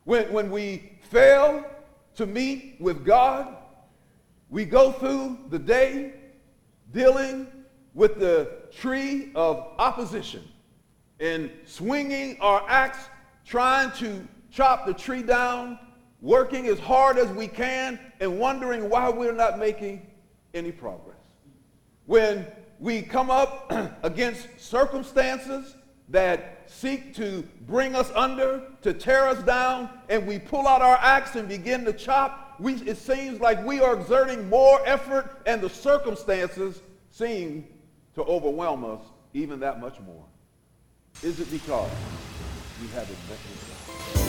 When we fail to meet with God, we go through the day dealing with the tree of opposition and swinging our axe, trying to chop the tree down, working as hard as we can, and wondering why we're not making any progress. When we come up against circumstances that seek to bring us under, to tear us down, and we pull out our axe and begin to chop, it seems like we are exerting more effort, and the circumstances seem to overwhelm us even that much more. Is it because we haven't met with God?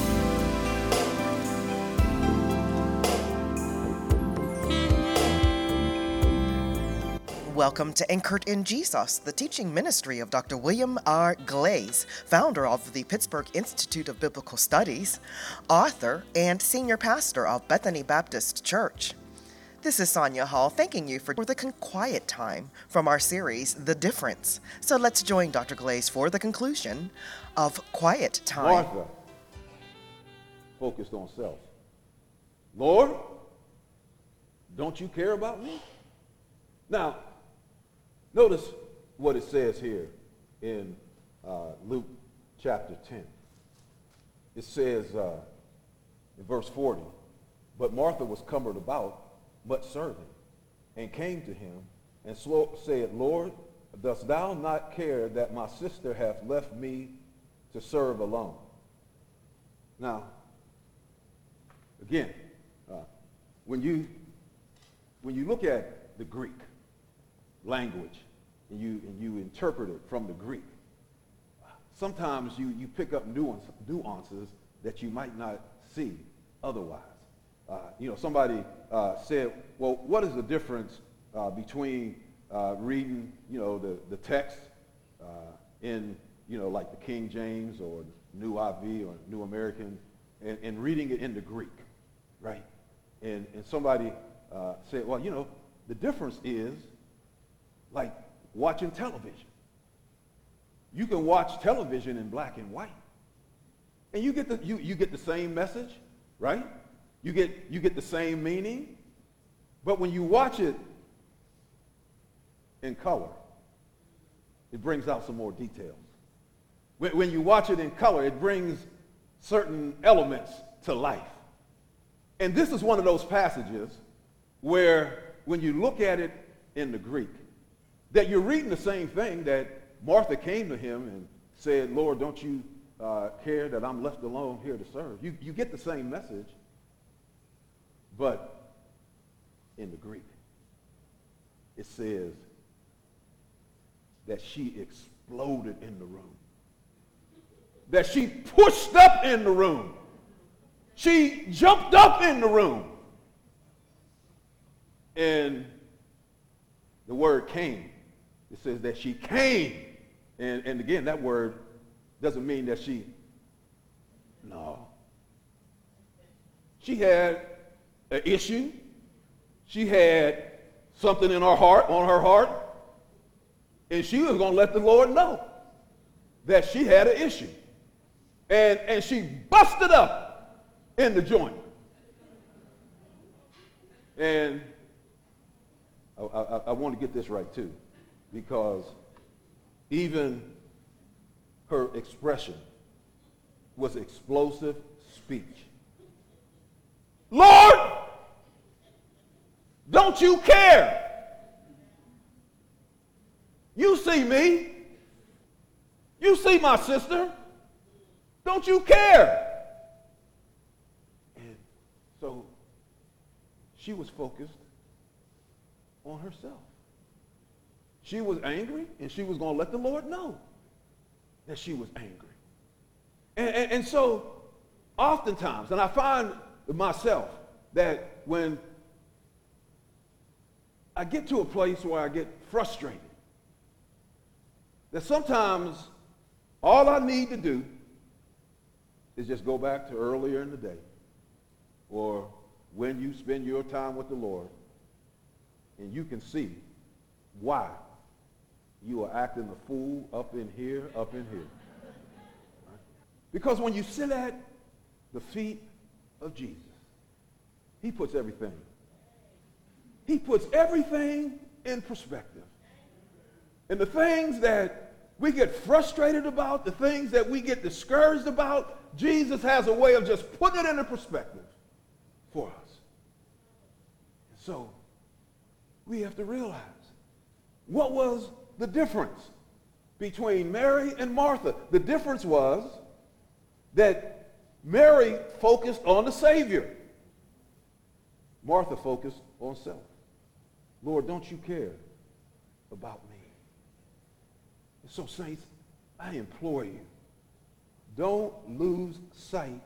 Welcome to Anchored in Jesus, the teaching ministry of Dr. William R. Glaze, founder of the Pittsburgh Institute of Biblical Studies, author, and senior pastor of Bethany Baptist Church. This is Sonia Hall thanking you for the quiet time from our series, The Difference. So let's join Dr. Glaze for the conclusion of Quiet Time. Martha focused on self. Lord, don't you care about me? Now, notice what it says here in Luke chapter 10. It says in verse 40, but Martha was cumbered about much serving, and came to him and said, Lord, dost thou not care that my sister hath left me to serve alone? Now, again, when you look at the Greek language and you interpret it from the Greek, sometimes you pick up nuances that you might not see otherwise. Somebody said, well, what is the difference between reading, the text in, like the King James or New IV or New American and reading it in the Greek, right? And somebody said, well, the difference is like watching television. You can watch television in black and white, and you get the same message, right? You get the same meaning, but when you watch it in color, it brings out some more details. When you watch it in color, it brings certain elements to life. And this is one of those passages where when you look at it in the Greek, that you're reading the same thing that Martha came to him and said, Lord, don't you care that I'm left alone here to serve? You get the same message, but in the Greek, it says that she exploded in the room, that she pushed up in the room, she jumped up in the room. And the word came. It says that she came. And again, that word doesn't mean that no. She had an issue. She had something on her heart. And she was going to let the Lord know that she had an issue. And she busted up in the joint. And I want to get this right too, because even her expression was explosive speech. Lord, don't you care? You see me. You see my sister. Don't you care? And so she was focused on herself. She was angry, and she was going to let the Lord know that she was angry. And so oftentimes, and I find myself that when I get to a place where I get frustrated, that sometimes all I need to do is just go back to earlier in the day, or when you spend your time with the Lord, and you can see why you are acting a fool up in here. Because when you sit at the feet of Jesus. He puts everything. He puts everything in perspective. And the things that we get frustrated about, the things that we get discouraged about, Jesus has a way of just putting it into perspective for us. And so we have to realize, what was the difference between Mary and Martha? The difference was that Mary focused on the Savior. Martha focused on self. Lord, don't you care about me? And so, saints, I implore you, don't lose sight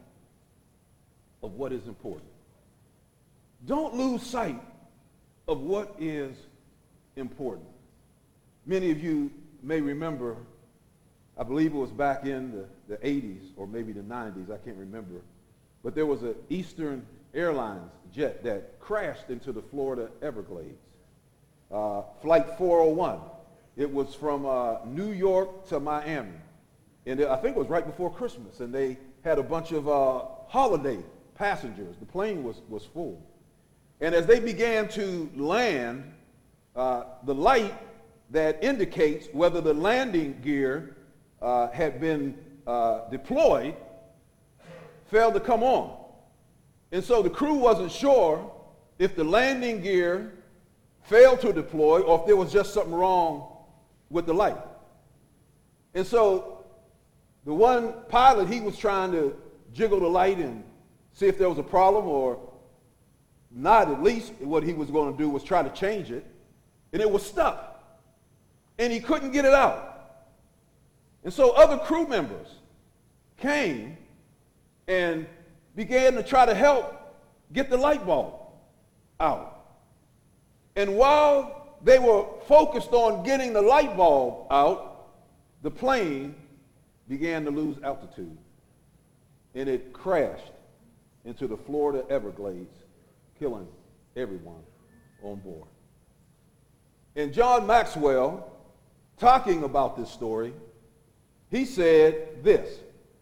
of what is important. Don't lose sight of what is important. Many of you may remember, I believe it was back in the 80s or maybe the 90s, I can't remember, but there was an Eastern Airlines jet that crashed into the Florida Everglades. Flight 401. It was from New York to Miami. And I think it was right before Christmas, and they had a bunch of holiday passengers. The plane was full. And as they began to land, the light that indicates whether the landing gear had been deployed failed to come on. And so the crew wasn't sure if the landing gear failed to deploy or if there was just something wrong with the light. And so the one pilot, he was trying to jiggle the light and see if there was a problem, or not. At least what he was going to do was try to change it, and it was stuck, and he couldn't get it out. And so other crew members came and began to try to help get the light bulb out. And while they were focused on getting the light bulb out, the plane began to lose altitude, and it crashed into the Florida Everglades, killing everyone on board. And John Maxwell, talking about this story, he said this: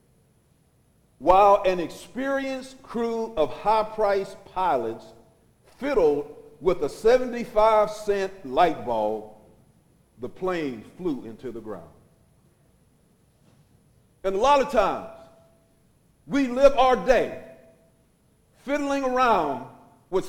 while an experienced crew of high-priced pilots fiddled with a 75-cent light bulb, the plane flew into the ground. And a lot of times, we live our day fiddling around with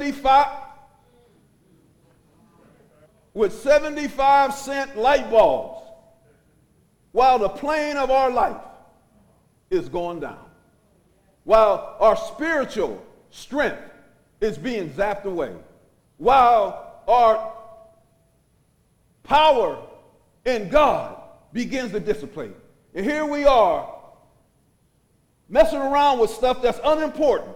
75-cent light bulbs while the plane of our life is going down, while our spiritual strength is being zapped away, while our power in God begins to dissipate. And here we are messing around with stuff that's unimportant.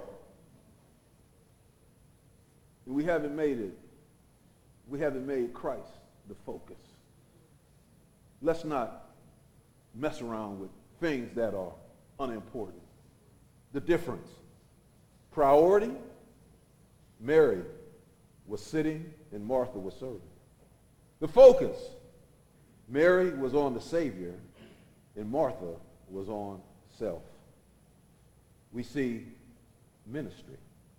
And we haven't made Christ the focus. Let's not mess around with things that are unimportant. The difference. Priority, Mary was sitting and Martha was serving. The focus, Mary was on the Savior and Martha was on self. We see ministry.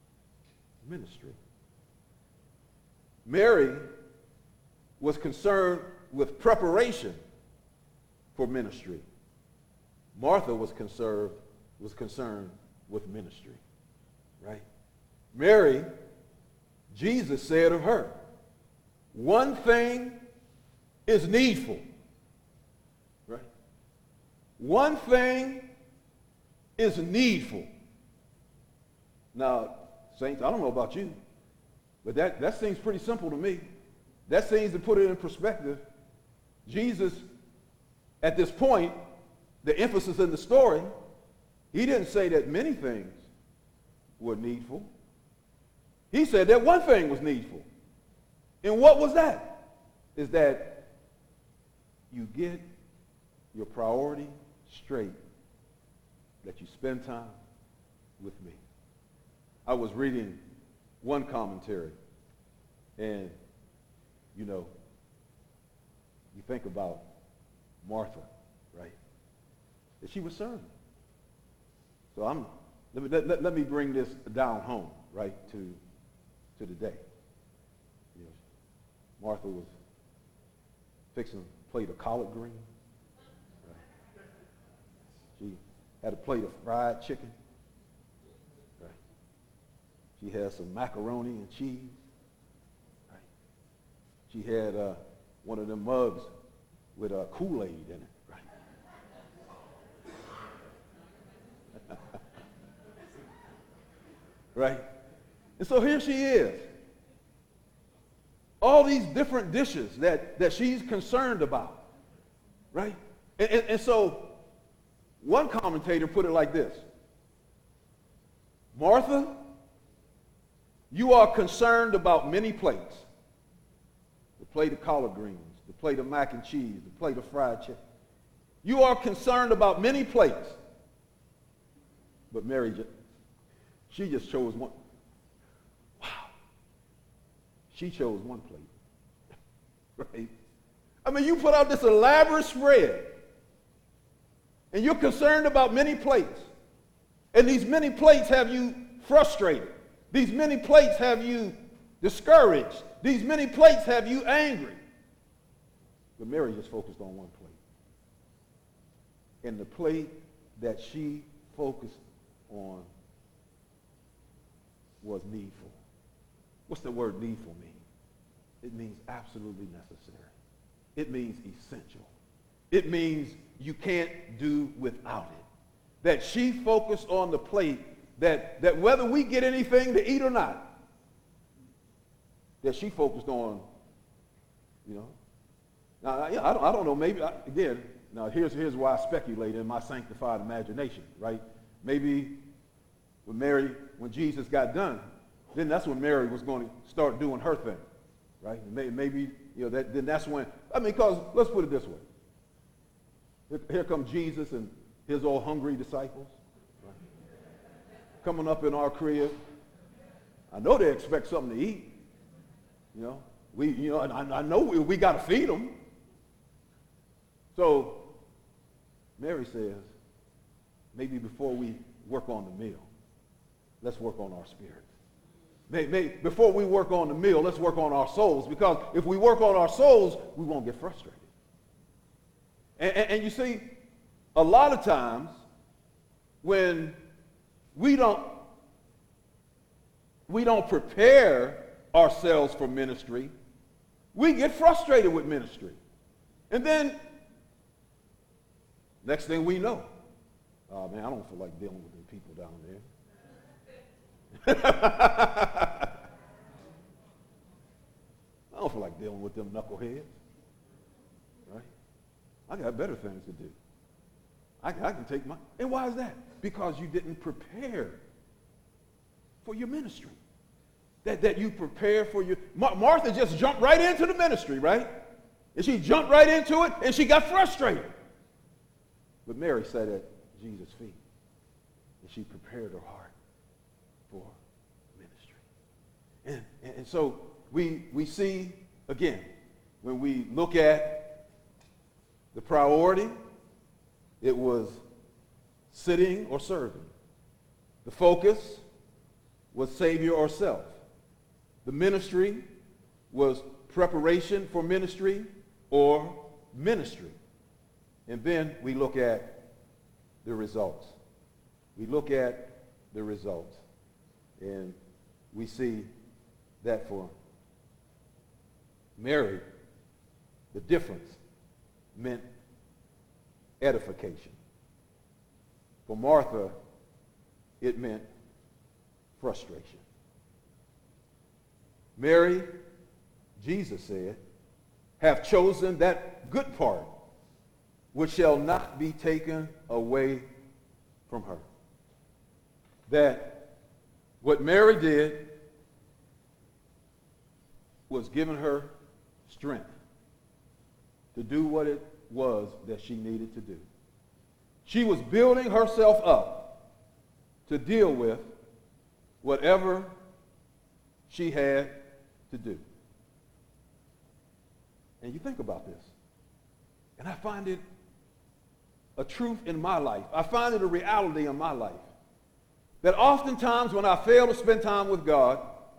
Mary was concerned with preparation for ministry. Martha was concerned with ministry, right? Mary, Jesus said of her, one thing is needful, right? One thing is needful. Now, saints, I don't know about you, but that seems pretty simple to me. That seems to put it in perspective. Jesus, at this point, the emphasis in the story, he didn't say that many things were needful. He said that one thing was needful. And what was that? Is that you get your priority straight, that you spend time with me. I was reading one commentary, and, you know, you think about Martha, right? That she was serving. So I'm let me bring this down home, right, to the day. You know, Martha was fixing a plate of collard greens. Right? She had a plate of fried chicken. Right? She had some macaroni and cheese. Right? She had one of them mugs with Kool-Aid in it. Right? And so here she is. All these different dishes that she's concerned about. Right? And so one commentator put it like this. Martha, you are concerned about many plates. The plate of collard greens, the plate of mac and cheese, the plate of fried chicken. You are concerned about many plates. But Mary, she just chose one. Wow. She chose one plate. Right? I mean, you put out this elaborate spread, and you're concerned about many plates. And these many plates have you frustrated. These many plates have you discouraged. These many plates have you angry. But Mary just focused on one plate. And the plate that she focused on was needful. What's the word needful mean? It means absolutely necessary. It means essential. It means you can't do without it. That she focused on the plate that whether we get anything to eat or not, that she focused on, you know. Now, I don't know, maybe, again, now here's why I speculate in my sanctified imagination, right? Maybe when Jesus got done, then that's when Mary was going to start doing her thing, right? Maybe, you know, then that's when, I mean, because let's put it this way. Here come Jesus and his old hungry disciples, right? Coming up in our crib. I know they expect something to eat. You know, I know we got to feed them. So Mary says, maybe before we work on the meal, let's work on our spirits. Before we work on the meal, let's work on our souls, because if we work on our souls, we won't get frustrated. And you see, a lot of times when we don't prepare ourselves for ministry, we get frustrated with ministry. And then next thing we know, oh man, I don't feel like dealing with the people down there. I don't feel like dealing with them knuckleheads. Right? I got better things to do. I can take my, and why is that? Because you didn't prepare for your ministry. That you prepare for your, Martha just jumped right into the ministry, right? And she jumped right into it, and she got frustrated. But Mary sat at Jesus' feet, and she prepared her heart for ministry. And so we see, again, when we look at the priority, it was sitting or serving. The focus was Savior or self. The ministry was preparation for ministry or ministry. And then we look at the results. We look at the results. And we see that for Mary, the difference meant edification. For Martha, it meant frustration. Mary, Jesus said, have chosen that good part which shall not be taken away from her. That what Mary did was giving her strength to do what it was that she needed to do. She was building herself up to deal with whatever she had to do. And you think about this, and I find it a truth in my life. I find it a reality in my life that oftentimes when I fail to spend time with God,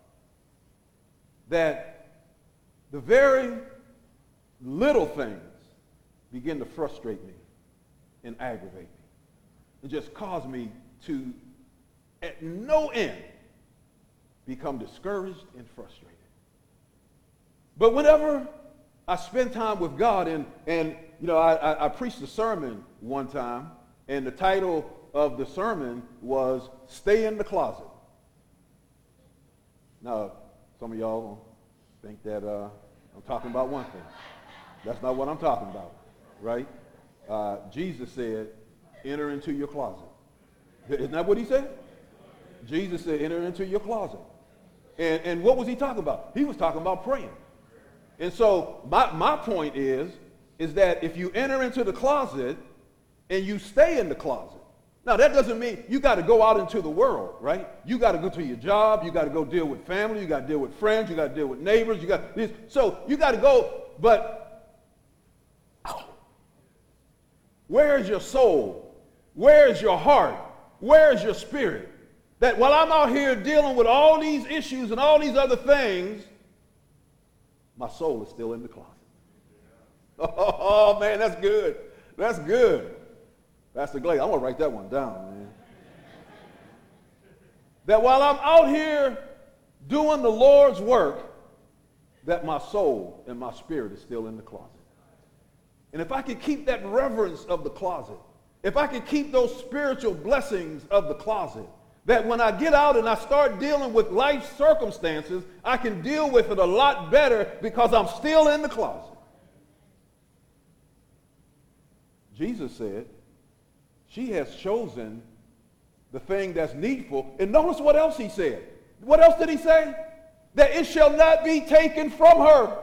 that the very little things begin to frustrate me and aggravate me and just cause me to, at no end, become discouraged and frustrated. But whenever I spend time with God, and you know, I preached a sermon one time, and the title of the sermon was "Stay in the Closet." Now, some of y'all think that I'm talking about one thing. That's not what I'm talking about, right? Jesus said, "Enter into your closet." Isn't that what he said? Jesus said, "Enter into your closet." And what was he talking about? He was talking about praying. And so my point is that if you enter into the closet and you stay in the closet, now that doesn't mean you got to go out into the world, right? You got to go to your job, you got to go deal with family, you got to deal with friends, you got to deal with neighbors, you got this. So you got to go, but where is your soul? Where is your heart? Where is your spirit? That while I'm out here dealing with all these issues and all these other things, my soul is still in the closet. Oh, man, that's good. That's good. Pastor Glaze, I'm going to write that one down, man. That while I'm out here doing the Lord's work, that my soul and my spirit is still in the closet. And if I could keep that reverence of the closet, if I could keep those spiritual blessings of the closet, that when I get out and I start dealing with life circumstances, I can deal with it a lot better because I'm still in the closet. Jesus said, she has chosen the thing that's needful. And notice what else he said. What else did he say? That it shall not be taken from her.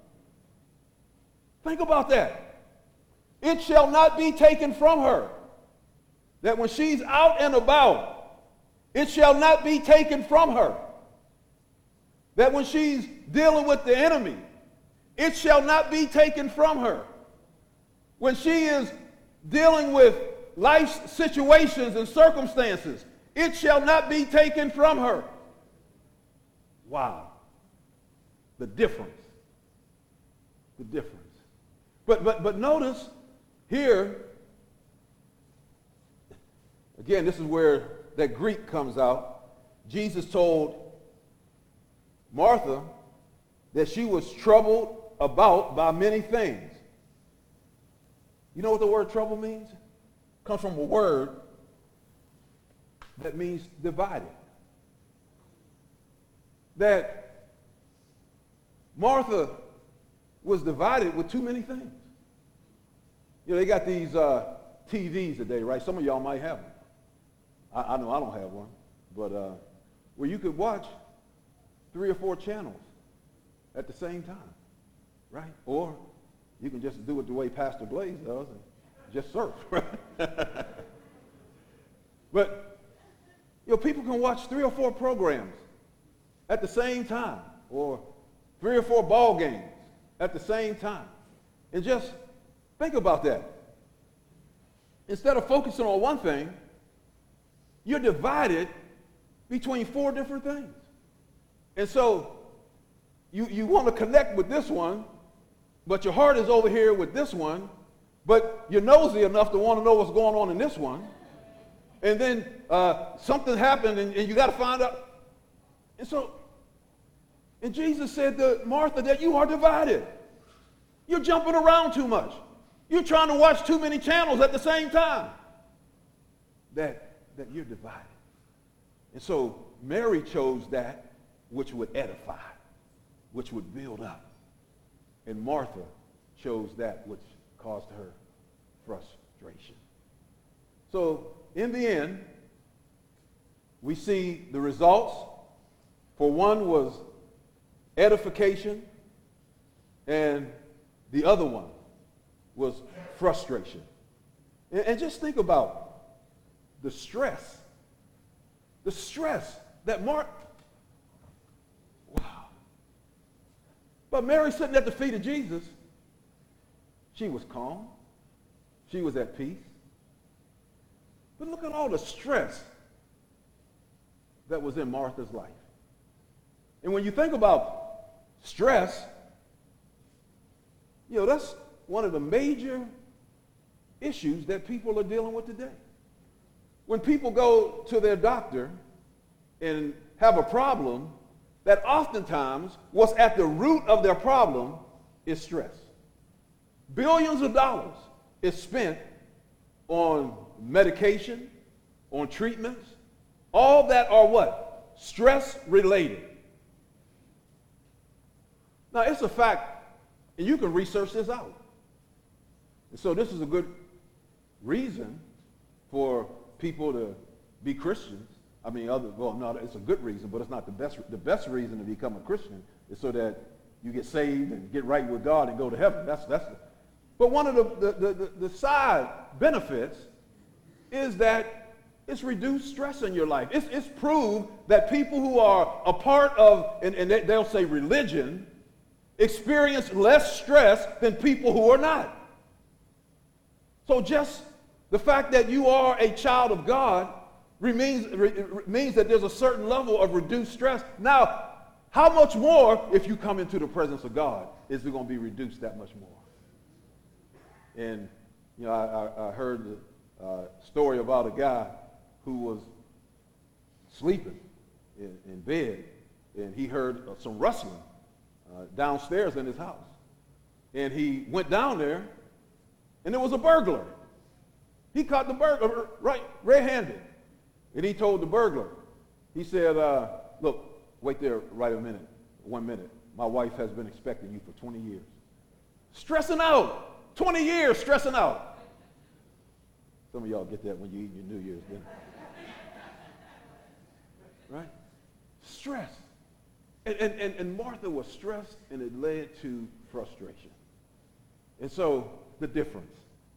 Think about that. It shall not be taken from her. That when she's out and about, it shall not be taken from her. That when she's dealing with the enemy, it shall not be taken from her. When she is dealing with life's situations and circumstances, it shall not be taken from her. Wow. The difference. The difference. But notice here, again, this is where that Greek comes out. Jesus told Martha that she was troubled about by many things. You know what the word trouble means? It comes from a word that means divided. That Martha was divided with too many things. You know, they got these TVs today, right? Some of y'all might have them. I know I don't have one, but where you could watch 3 or 4 channels at the same time, right? Or you can just do it the way Pastor Glaze does and just surf, right? But, you know, people can watch 3 or 4 programs at the same time, or 3 or 4 ball games at the same time. And just think about that. Instead of focusing on one thing, you're divided between 4 different things. And so you want to connect with this one, but your heart is over here with this one, but you're nosy enough to want to know what's going on in this one. And then something happened and you got to find out. And Jesus said to Martha that you are divided. You're jumping around too much. You're trying to watch too many channels at the same time. That you're divided. And so Mary chose that which would edify, which would build up. And Martha chose that which caused her frustration. So in the end, we see the results. For one was edification, and the other one was frustration. And just think about the stress that wow. But Mary sitting at the feet of Jesus, she was calm. She was at peace. But look at all the stress that was in Martha's life. And when you think about stress, that's one of the major issues that people are dealing with today. When people go to their doctor and have a problem, that oftentimes what's at the root of their problem is stress. Billions of dollars is spent on medication, on treatments, all that are what? Stress related. Now, it's a fact, and you can research this out. And so this is a good reason for people to be Christians. It's a good reason, but it's not the best. The best reason to become a Christian is so that you get saved and get right with God and go to heaven. But one of the side benefits is that it's reduced stress in your life. It's proved that people who are a part of, and they'll say religion, experience less stress than people who are not. So just the fact that you are a child of God means that there's a certain level of reduced stress. Now, how much more if you come into the presence of God is it going to be reduced that much more? And, I heard a story about a guy who was sleeping in bed, and he heard some rustling downstairs in his house. And he went down there, and there was a burglar. He caught the burglar red-handed. And he told the burglar, he said, look, wait there right 1 minute. My wife has been expecting you for 20 years. Stressing out. 20 years stressing out. Some of y'all get that when you eat your New Year's dinner. Right? Stress. And Martha was stressed, and it led to frustration. And so the difference.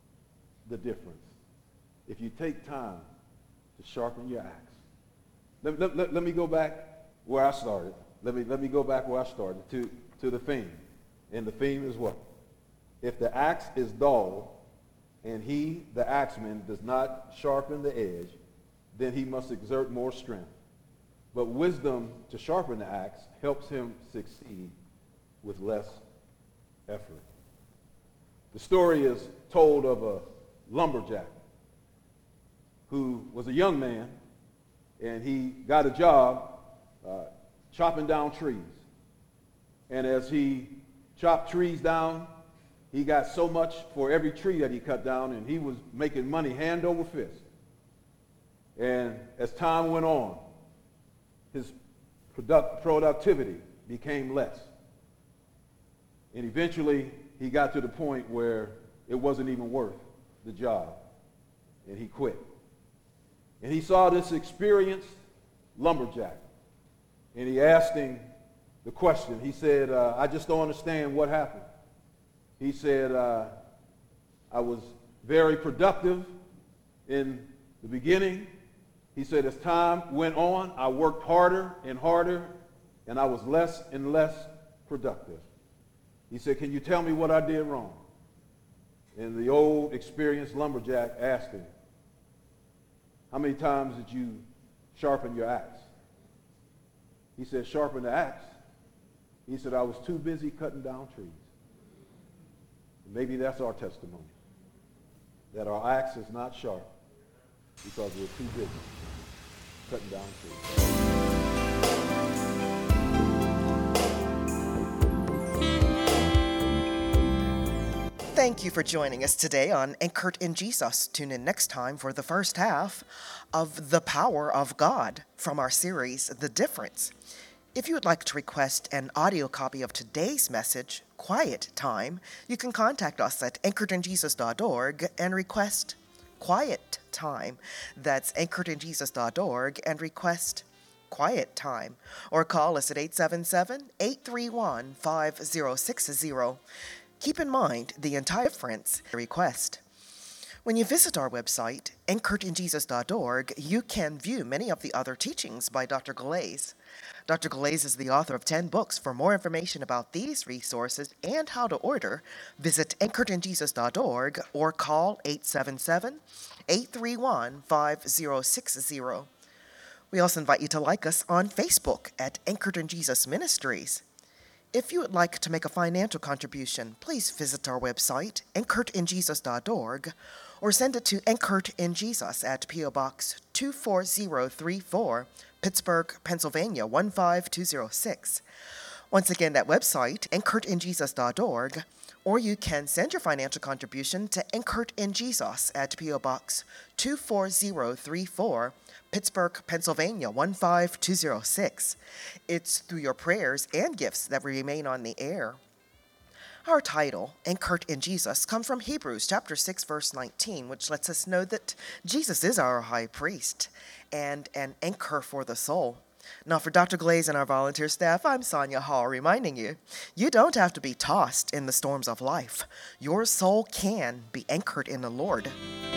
If you take time to sharpen your axe. Let me go back where I started. Let me go back where I started to the theme. And the theme is what? If the axe is dull and he, the axeman, does not sharpen the edge, then he must exert more strength. But wisdom to sharpen the axe helps him succeed with less effort. The story is told of a lumberjack who was a young man, and he got a job chopping down trees. And as he chopped trees down, he got so much for every tree that he cut down, and he was making money hand over fist. And as time went on, his productivity became less. And eventually, he got to the point where it wasn't even worth the job, and he quit. And he saw this experienced lumberjack, and he asked him the question. He said, I just don't understand what happened. He said, I was very productive in the beginning. He said, as time went on, I worked harder and harder, and I was less and less productive. He said, can you tell me what I did wrong? And the old experienced lumberjack asked him, how many times did you sharpen your axe? He said, sharpen the axe? He said, I was too busy cutting down trees. Maybe that's our testimony, that our axe is not sharp because we're too busy cutting down trees. Thank you for joining us today on Anchored in Jesus. Tune in next time for the first half of The Power of God from our series, The Difference. If you would like to request an audio copy of today's message, Quiet Time, you can contact us at anchoredinjesus.org and request Quiet Time. That's anchoredinjesus.org and request Quiet Time. Or call us at 877-831-5060. Keep in mind the entire difference request. When you visit our website, anchoredinjesus.org, you can view many of the other teachings by Dr. Glaze. Dr. Glaze is the author of 10 books. For more information about these resources and how to order, visit anchoredinjesus.org or call 877-831-5060. We also invite you to like us on Facebook at Anchored in Jesus Ministries. If you would like to make a financial contribution, please visit our website, anchoredinjesus.org, or send it to Anchored in Jesus at P.O. Box 24034, Pittsburgh, Pennsylvania 15206. Once again, that website, anchoredinjesus.org, or you can send your financial contribution to Anchored in Jesus at P.O. Box 24034, Pittsburgh, Pennsylvania 15206. It's through your prayers and gifts that we remain on the air. Our title, Anchored in Jesus, comes from Hebrews chapter 6, verse 19, which lets us know that Jesus is our high priest and an anchor for the soul. Now, for Dr. Glaze and our volunteer staff, I'm Sonia Hall, reminding you, you don't have to be tossed in the storms of life. Your soul can be anchored in the Lord.